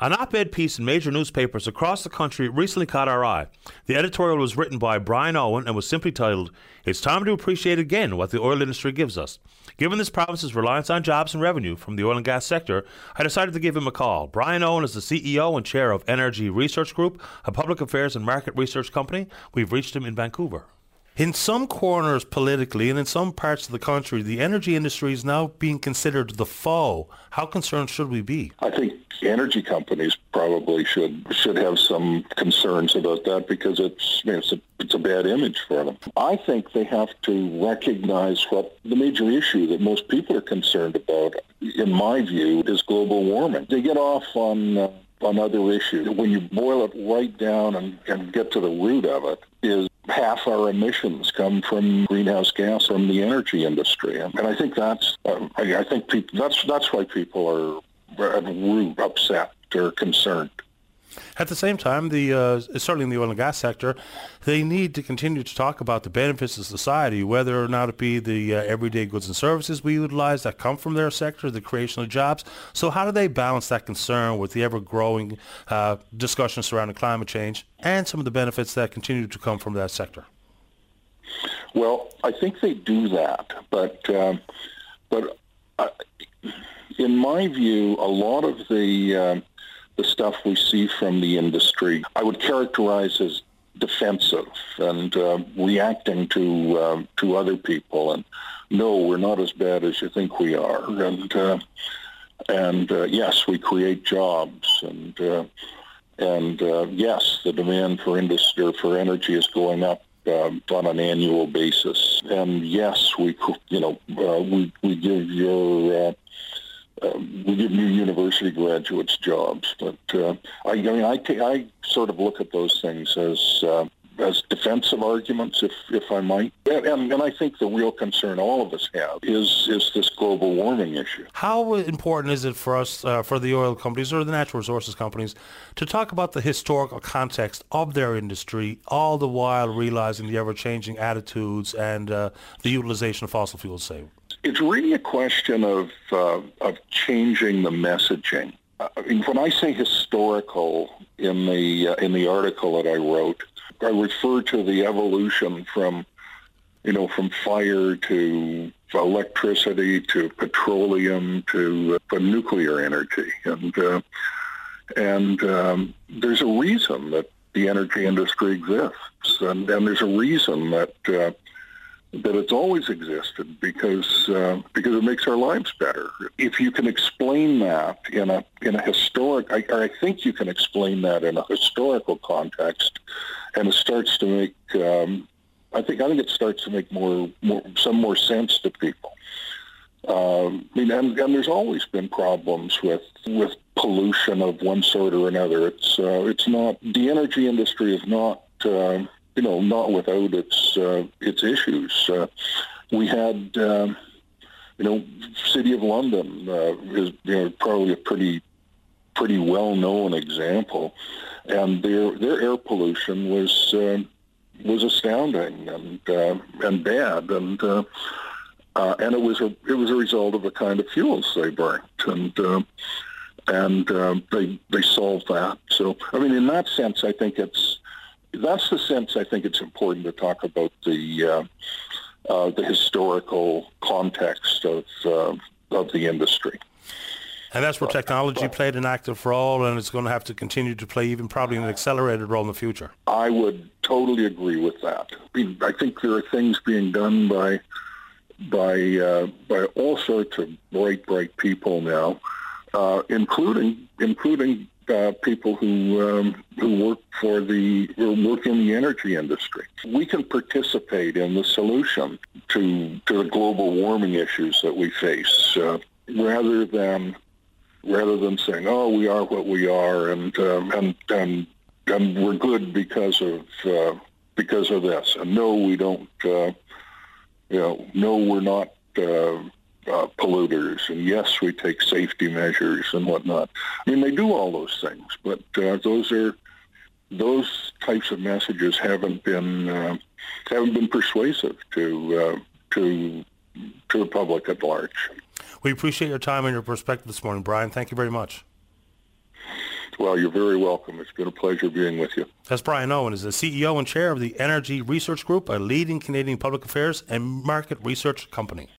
An op-ed piece in major newspapers across the country recently caught our eye. The editorial was written by Brian Owen and was simply titled, "It's time to appreciate again what the oil industry gives us." Given this province's reliance on jobs and revenue from the oil and gas sector, I decided to give him a call. Brian Owen is the CEO and chair of Energy Research Group, a public affairs and market research company. We've reached him in Vancouver. In some corners politically and in some parts of the country, the energy industry is now being considered the foe. How concerned should we be? I think energy companies probably should have some concerns about that because it's a bad image for them. I think they have to recognize what the major issue that most people are concerned about, in my view, is global warming. They get off on other issues. When you boil it right down and get to the root of it, is half our emissions come from greenhouse gas from the energy industry, and I think that's why people are at root upset or concerned. At the same time, certainly in the oil and gas sector, they need to continue to talk about the benefits of society, whether or not it be the everyday goods and services we utilize that come from their sector, the creation of jobs. So how do they balance that concern with the ever-growing discussion surrounding climate change and some of the benefits that continue to come from that sector? Well, I think they do that, but in my view, a lot of the stuff we see from the industry, I would characterize as defensive and reacting to other people. And no, we're not as bad as you think we are. And yes, we create jobs. And yes, the demand for industry for energy is going up on an annual basis. And yes, we give new university graduates jobs, but I sort of look at those things as defensive arguments, if I might. And I think the real concern all of us have is this global warming issue. How important is it for us, for the oil companies or the natural resources companies, to talk about the historical context of their industry, all the while realizing the ever-changing attitudes and the utilization of fossil fuels, say? It's really a question of changing the messaging. When I say historical in the article that I wrote, I refer to the evolution from fire to electricity to petroleum to nuclear energy, and there's a reason that the energy industry exists, and there's a reason that it's always existed because it makes our lives better. If you can explain that in a historic, I think you can explain that in a historical context, and it starts to make I think it starts to make some more sense to people. And there's always been problems with pollution of one sort or another. It's not, the energy industry is not not without its issues. We had, City of London is probably a pretty well-known example, and their air pollution was astounding and bad, and it was a result of the kind of fuels they burnt, and they solved that. So in that sense, that's the sense I think it's important to talk about the historical context of the industry. And that's where technology played an active role, and it's going to have to continue to play even probably an accelerated role in the future. I would totally agree with that. I think there are things being done by all sorts of bright people now, including people who work in the energy industry. We can participate in the solution to the global warming issues that we face, rather than saying, "Oh, we are what we are, and we're good because of this," and no, we don't. No, we're not polluters, and yes, we take safety measures and whatnot. They do all those things, but those types of messages haven't been persuasive to the public at large. We appreciate your time and your perspective this morning, Brian. Thank you very much. Well, you're very welcome. It's been a pleasure being with you. That's Brian Owen, is the CEO and chair of the Energy Research Group, a leading Canadian public affairs and market research company.